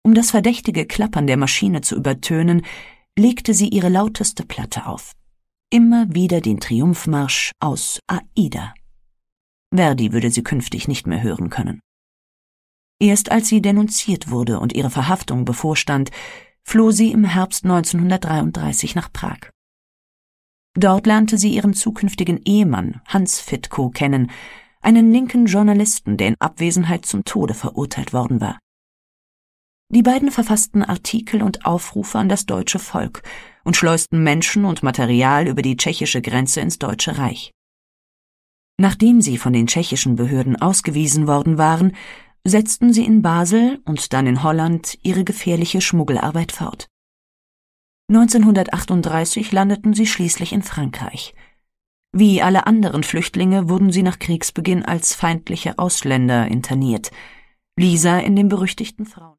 Um das verdächtige Klappern der Maschine zu übertönen, legte sie ihre lauteste Platte auf. Immer wieder den Triumphmarsch aus Aida. Verdi würde sie künftig nicht mehr hören können. Erst als sie denunziert wurde und ihre Verhaftung bevorstand, floh sie im Herbst 1933 nach Prag. Dort lernte sie ihren zukünftigen Ehemann Hans Fitko kennen, einen linken Journalisten, der in Abwesenheit zum Tode verurteilt worden war. Die beiden verfassten Artikel und Aufrufe an das deutsche Volk und schleusten Menschen und Material über die tschechische Grenze ins Deutsche Reich. Nachdem sie von den tschechischen Behörden ausgewiesen worden waren, setzten sie in Basel und dann in Holland ihre gefährliche Schmuggelarbeit fort. 1938 landeten sie schließlich in Frankreich. Wie alle anderen Flüchtlinge wurden sie nach Kriegsbeginn als feindliche Ausländer interniert. Lisa in dem berüchtigten Frauen